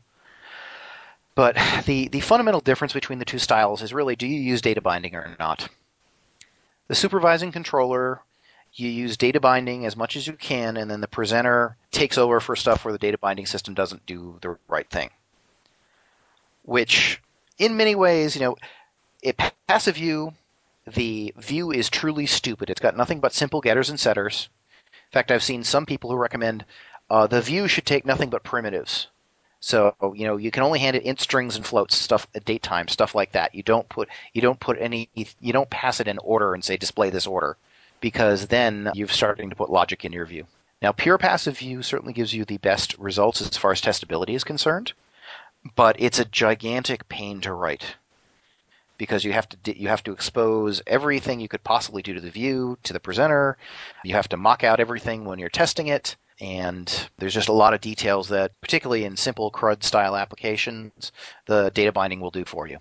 But the, the fundamental difference between the two styles is really, do you use data binding or not? The supervising controller, you use data binding as much as you can, and then the presenter takes over for stuff where the data binding system doesn't do the right thing. Which, in many ways, you know, it passive view, the view is truly stupid. It's got nothing but simple getters and setters. fact, I've seen some people who recommend uh, the view should take nothing but primitives. So you know you can only hand it int strings and floats, stuff at date time, stuff like that. You don't put you don't put any you don't pass it in order and say display this order, because then you're starting to put logic in your view. Now, pure passive view certainly gives you the best results as far as testability is concerned, but it's a gigantic pain to write because you have to you have to expose everything you could possibly do to the view to the presenter. You have to mock out everything when you're testing it. And there's just a lot of details that, particularly in simple CRUD style applications, the data binding will do for you.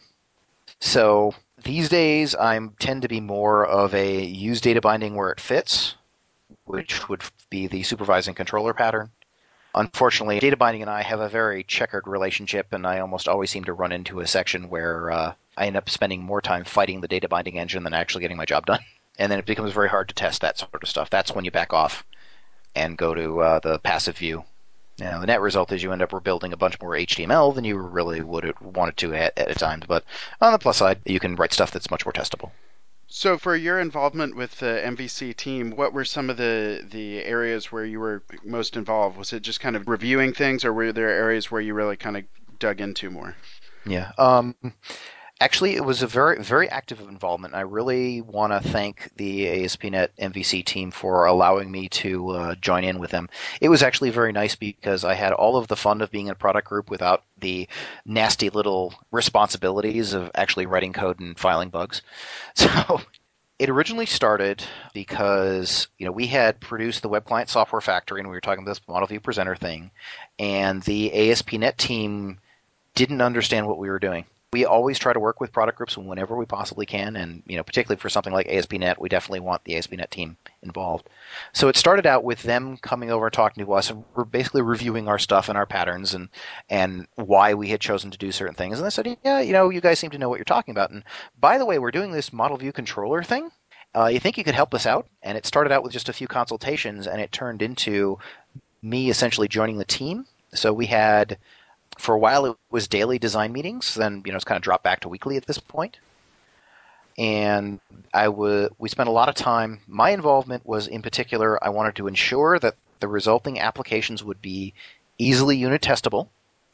So these days, I tend to be more of a use data binding where it fits, which would be the supervising controller pattern. Unfortunately, data binding and I have a very checkered relationship, and I almost always seem to run into a section where uh, I end up spending more time fighting the data binding engine than actually getting my job done. And then it becomes very hard to test that sort of stuff. That's when you back off and go to uh, the passive view. Now, the net result is you end up rebuilding a bunch more H T M L than you really would have wanted to at, at a time. But on the plus side, you can write stuff that's much more testable. So for your involvement with the M V C team, what were some of the, the areas where you were most involved? Was it just kind of reviewing things, or were there areas where you really kind of dug into more? Yeah. Um, Actually, it was a very, very active involvement. I really want to thank the A S P dot net M V C team for allowing me to uh, join in with them. It was actually very nice because I had all of the fun of being in a product group without the nasty little responsibilities of actually writing code and filing bugs. So it originally started because you know we had produced the Web Client Software Factory, and we were talking about this Model View Presenter thing, and the A S P dot net team didn't understand what we were doing. We always try to work with product groups whenever we possibly can, and you know, particularly for something like A S P dot net, we definitely want the A S P dot net team involved. So it started out with them coming over and talking to us, and we're basically reviewing our stuff and our patterns and and why we had chosen to do certain things. And they said, yeah, you know, you guys seem to know what you're talking about. And by the way, we're doing this model view controller thing. Uh, you think you could help us out? And it started out with just a few consultations, and it turned into me essentially joining the team. So we had. For a while, it was daily design meetings. Then, you know, it's kind of dropped back to weekly at this point. And I w- we spent a lot of time. My involvement was, in particular, I wanted to ensure that the resulting applications would be easily unit testable,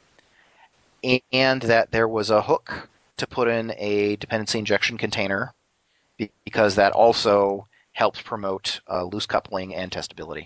and that there was a hook to put in a dependency injection container, because that also helps promote uh, loose coupling and testability.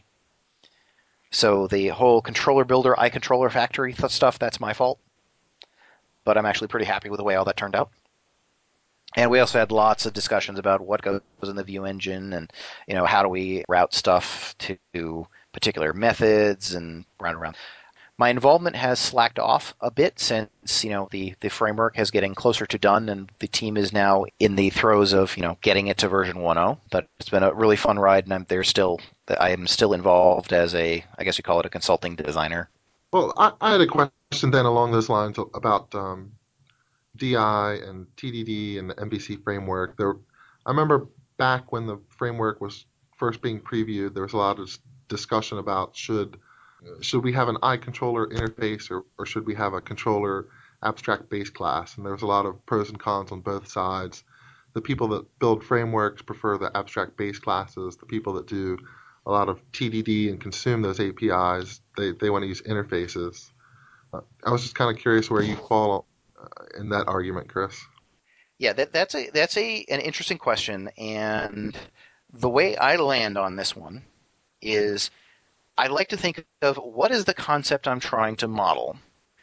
So the whole controller builder, iController factory stuff, that's my fault. But I'm actually pretty happy with the way all that turned out. And we also had lots of discussions about what goes in the view engine and, you know, how do we route stuff to particular methods and round and round. My involvement has slacked off a bit since, you know, the, the framework is getting closer to done and the team is now in the throes of, you know, getting it to version one point oh. But it's been a really fun ride, and I'm there still. I am still involved as a, I guess you call it a consulting designer. Well, I, I had a question then along those lines about um, D I and T D D and the M V C framework. There, I remember back when the framework was first being previewed, there was a lot of discussion about should should we have an iController interface or, or should we have a controller abstract base class? And there was a lot of pros and cons on both sides. The people that build frameworks prefer the abstract base classes. The people that do a lot of T D D and consume those A P Is, they, they want to use interfaces. Uh, I was just kind of curious where you fall uh, in that argument, Chris. Yeah, that, that's a that's a an interesting question, and the way I land on this one is I like to think of what is the concept I'm trying to model,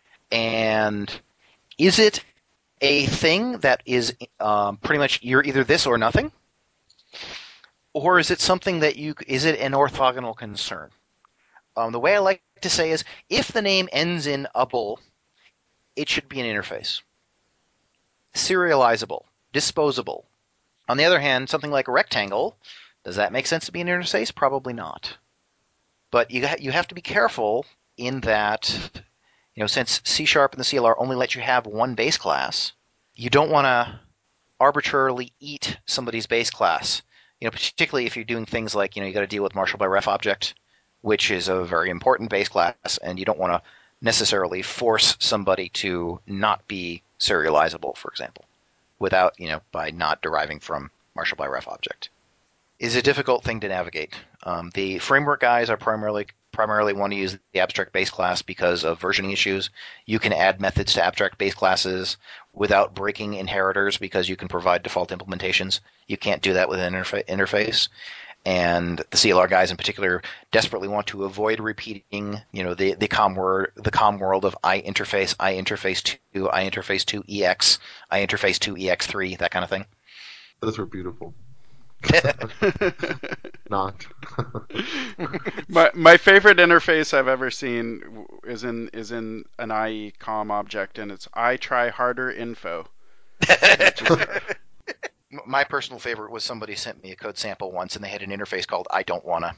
and is it a thing that is um, pretty much you're either this or nothing, or is it something that you is it an orthogonal concern? Um, the way I like to say is if the name ends in able, it should be an interface, serializable, disposable. On the other hand, something like a rectangle, does that make sense to be an interface? Probably not. But you you have to be careful in that, you know, since C Sharp and the C L R only let you have one base class, you don't want to arbitrarily eat somebody's base class. You know, particularly if you're doing things like, you know, you got to deal with Marshall by Ref object, which is a very important base class, and you don't want to necessarily force somebody to not be serializable, for example, without, you know, by not deriving from Marshall by Ref object. is a difficult thing to navigate. Um, the framework guys are primarily primarily want to use the abstract base class because of versioning issues. You can add methods to abstract base classes without breaking inheritors because you can provide default implementations. You can't do that with an interfa- interface. And the C L R guys in particular desperately want to avoid repeating, you know, the the com word, the com world of I interface, I interface two, I interface two E X, I interface two E X three, that kind of thing. Those were beautiful. Not. my my favorite interface I've ever seen w- is in is in an I E com object, and it's I try harder info. My personal favorite was somebody sent me a code sample once, and they had an interface called I don't wanna.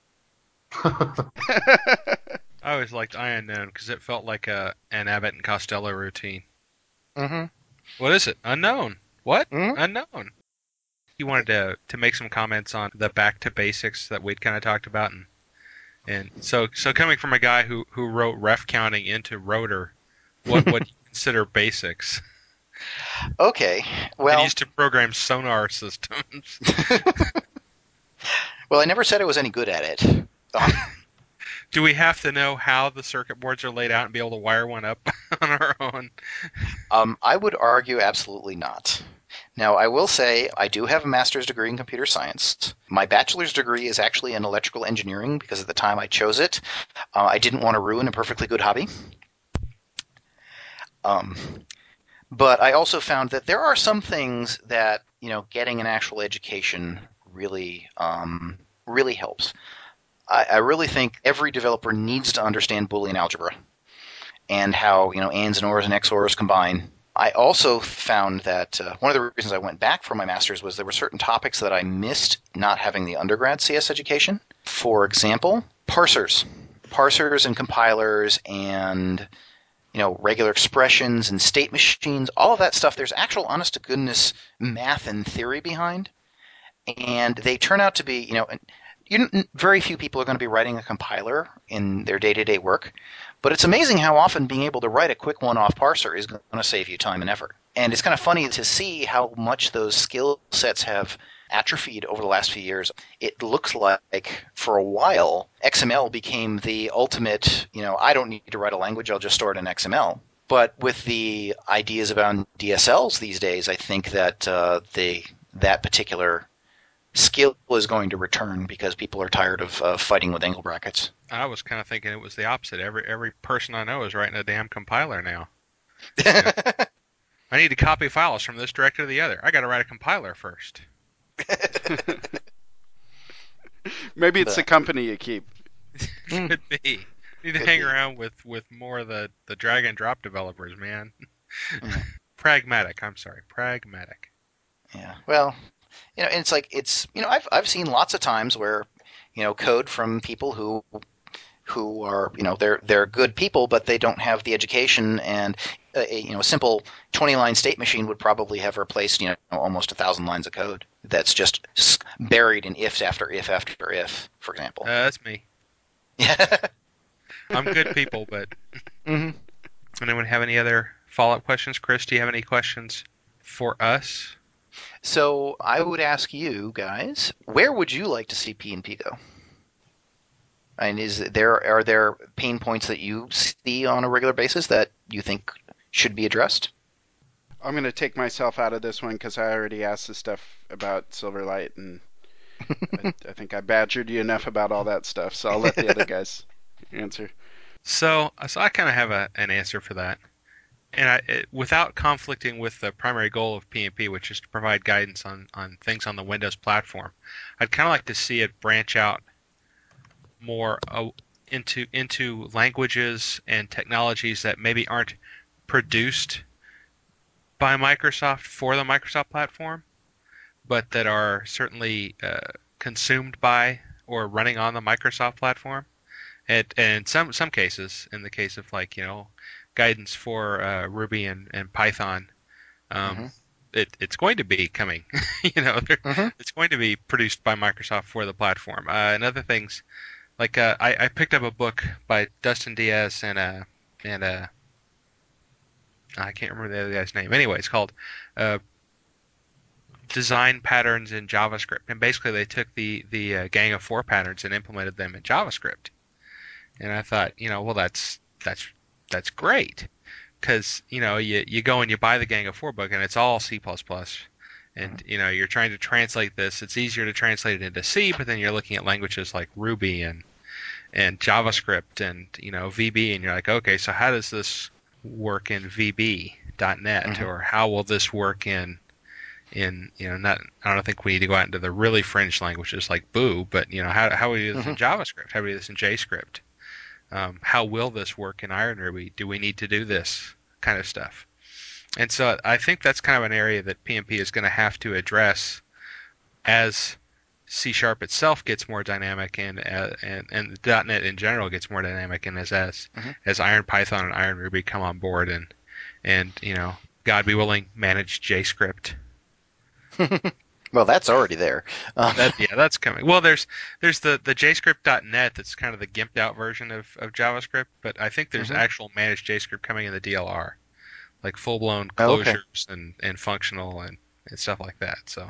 I always liked I unknown because it felt like a an Abbott and Costello routine. Mm-hmm. What is it? Unknown. What? Mm-hmm. Unknown. You wanted to to make some comments on the back to basics that we'd kind of talked about, and and so so coming from a guy who who wrote ref counting into Rotor, what what do you consider basics? Okay, And well, used to program sonar systems. well, I never said I was any good at it. Um, Do we have to know how the circuit boards are laid out and be able to wire one up on our own? um, I would argue absolutely not. Now, I will say I do have a master's degree in computer science. My bachelor's degree is actually in electrical engineering because at the time I chose it, uh, I didn't want to ruin a perfectly good hobby. Um, but I also found that there are some things that, you know, getting an actual education really, um, really helps. I, I really think every developer needs to understand Boolean algebra and how, you know, ands and ors and X O Rs combine. I also found that uh, one of the reasons I went back for my master's was there were certain topics that I missed not having the undergrad C S education. For example, parsers. Parsers and compilers and, you know, regular expressions and state machines, all of that stuff, there's actual honest to goodness math and theory behind. And they turn out to be, you know, you, very few people are going to be writing a compiler in their day-to-day work, but it's amazing how often being able to write a quick one-off parser is going to save you time and effort. And it's kind of funny to see how much those skill sets have atrophied over the last few years. It looks like for a while X M L became the ultimate, you know, I don't need to write a language, I'll just store it in X M L. But with the ideas around D S Ls these days, I think that uh, the that particular skill is going to return because people are tired of uh, fighting with angle brackets. I was kind of thinking it was the opposite. Every every person I know is writing a damn compiler now. You know, I need to copy files from this directory to the other. I got to write a compiler first. Maybe it's the But, company you keep. Could be. Need to Could hang be. around with, with more of the, the drag and drop developers, man. Yeah. Pragmatic. I'm sorry, pragmatic. Yeah. Well, you know, and it's like it's you know I've I've seen lots of times where you know code from people who who are you know they're they're good people but they don't have the education and a, a, you know a simple twenty line state machine would probably have replaced you know almost a thousand lines of code that's just buried in if after if after if, for example. Uh, that's me. Yeah. I'm good people, but hmm anyone have any other follow-up questions? Chris, do you have any questions for us? So I would ask you guys, where would you like to see P and P go? And is there are there pain points that you see on a regular basis that you think should be addressed? I'm going to take myself out of this one because I already asked the stuff about Silverlight, and I, I think I badgered you enough about all that stuff. So I'll let the other guys answer. So, so I kind of have a, an answer for that. And I, it, without conflicting with the primary goal of P and P, which is to provide guidance on, on things on the Windows platform, I'd kind of like to see it branch out more uh, into into languages and technologies that maybe aren't produced by Microsoft for the Microsoft platform, but that are certainly uh, consumed by or running on the Microsoft platform. And, and in some some cases, in the case of like you know guidance for uh, Ruby and, and Python, um, hmm it, it's going to be coming. you know, hmm it's going to be produced by Microsoft for the platform. Uh, and other things like uh, I, I picked up a book by Dustin Diaz and uh and uh I can't remember the other guy's name. Anyway, it's called uh, design patterns in JavaScript, and basically they took the the uh, Gang of Four patterns and implemented them in JavaScript. And I thought, you know, well that's that's that's great, because you know you you go and you buy the Gang of Four book and it's all C plus plus, and you know you're trying to translate this. It's easier to translate it into C, but then you're looking at languages like Ruby and and JavaScript and you know V B, and you're like, okay, so how does this work in V B dot net, Mhm. or how will this work in in you know not I don't think we need to go out into the really fringe languages like Boo, but you know how how we do this in JavaScript, how we do this in JScript, um, how will this work in Iron Ruby? Do we need to do this kind of stuff? And so I think that's kind of an area that P M P is going to have to address as C Sharp itself gets more dynamic, and uh, and and .NET in general gets more dynamic, and as as, Mhm. as Iron Python and Iron Ruby come on board, and and you know God be willing, manage JScript. Well, that's already there. Um, That yeah, that's coming. Well, there's there's the the JScript dot net that's kind of the gimped out version of, of JavaScript, but I think there's Mhm. actual managed JScript coming in the D L R, like full blown Oh, okay. closures and, and functional and, and stuff like that. So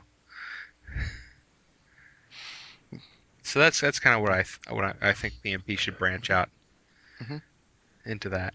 so that's that's kind of what I th- what I, I think P M P should branch out Mhm. into that.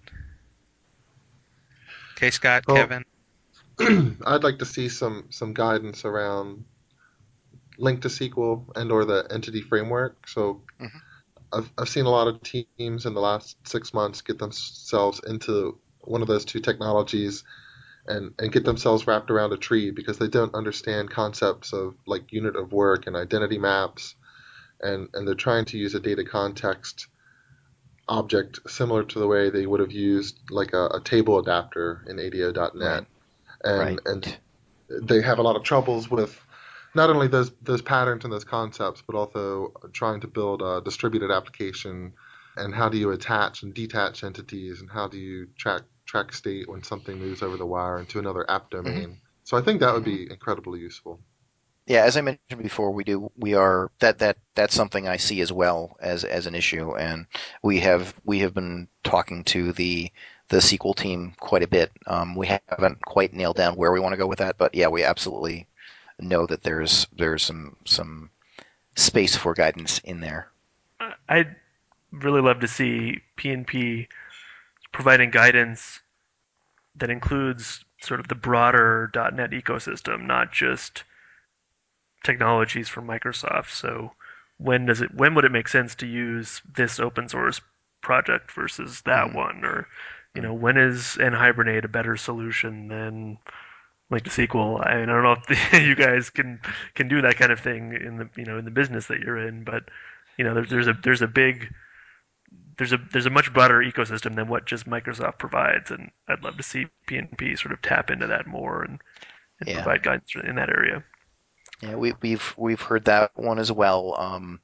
Okay, Scott, Well, Kevin. I'd like to see some some guidance around link to S Q L and or the entity framework. So Mhm. I've I've seen a lot of teams in the last six months get themselves into one of those two technologies and and get themselves wrapped around a tree because they don't understand concepts of like unit of work and identity maps, and and they're trying to use a data context object similar to the way they would have used like a, a table adapter in A D O dot net, Right. and Right. and they have a lot of troubles with not only those those patterns and those concepts, but also trying to build a distributed application. And how do you attach and detach entities, and how do you track track state when something moves over the wire into another app Mhm. domain? So I think that would Mhm. be incredibly useful. Yeah, as I mentioned before, we do we are that that that's something I see as well as as an issue, and we have we have been talking to the the S Q L team quite a bit. Um, we haven't quite nailed down where we want to go with that, but yeah, we absolutely know that there's there's some some space for guidance in there. I- I'd really love to see P N P providing guidance that includes sort of the broader .NET ecosystem, not just technologies from Microsoft. So when does it when would it make sense to use this open source project versus that Mhm. one? Or you Mhm. know, when is NHibernate a better solution than Link to S Q L? I mean, I don't know if you guys can can do that kind of thing in the you know in the business that you're in, but you know, there's there's a there's a big there's a there's a much broader ecosystem than what just Microsoft provides, and I'd love to see P N P sort of tap into that more and, and Yeah, provide guidance in that area. yeah, we, we've we've heard that one as well. Um,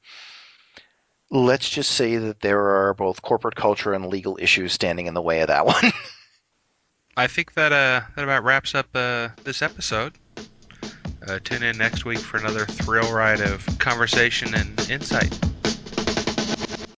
let's just say that there are both corporate culture and legal issues standing in the way of that one. I think that uh that about wraps up uh, this episode. Uh, tune in next week for another thrill ride of conversation and insight.